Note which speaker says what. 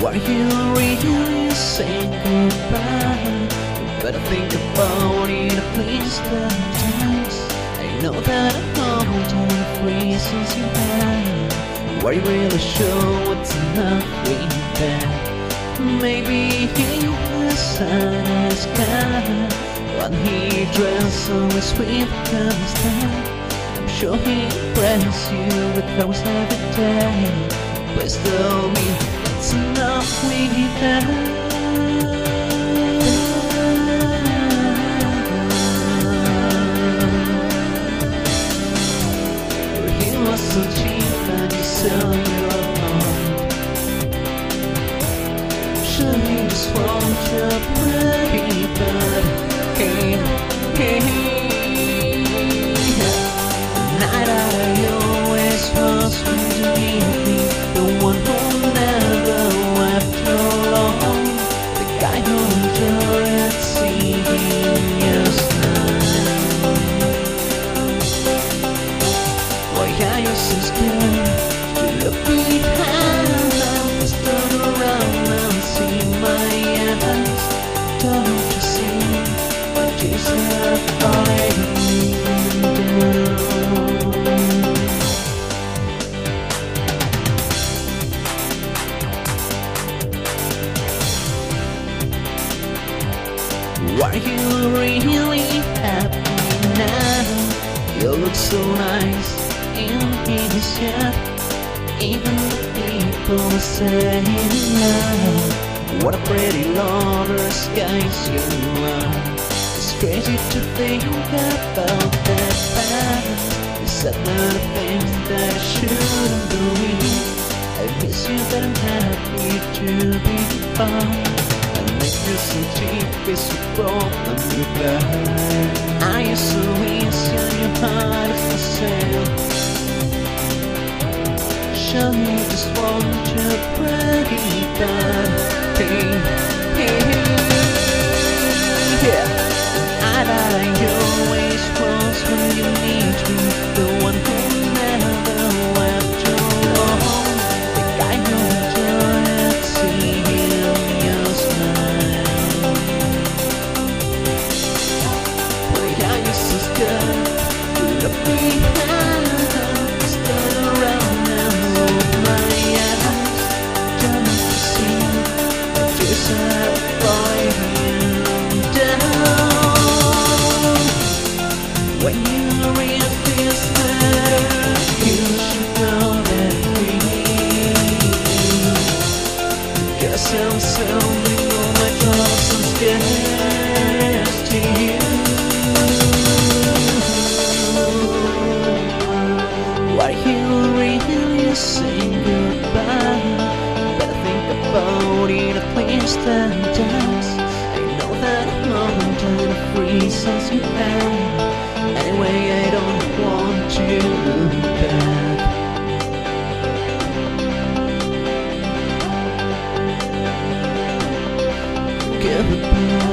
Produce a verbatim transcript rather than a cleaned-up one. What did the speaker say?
Speaker 1: Why you really saying goodbye? But I think about it at least ten times. I know that I'm all the reasons you have. Why you really sure what's enough with that? Maybe he has a sky, but he dresses always with constant. I'm sure he impresses you with those every day. Please tell me it's enough with that. He was so cheap and you sell your heart. Sure he just wants your pretty but hey, hey. The night I always was when you need me, the one who never left you alone, the guy who enjoyed seeing you smile. Why are you so scared to look behind? Just turn around and see my eyes. Don't you see what you said already down? Why you really happy now? You look so nice in his shirt. Even the people say now, what a pretty lover's guys you are. It's crazy to think about that past. You said the things that I shouldn't believe. I miss you but I'm happy to be found. You're so cheap, it's a problem you buy. I am so easy and your heart is for sale. Show me just want your pretty but hey, hey, yeah. I that I always was when you need me, the one who never left you alone, the guy who enjoyed seeing you smile. Look behind, just turn around and roll my eyes. Don't you see that you're separating down? When you read this letter, you should know that we, because I'm selling all my troubles and scares to you. Why you really saying goodbye? Better think about it at least ten times. I know that I'm under the reasons you have. Anyway, I don't want you back. Goodbye.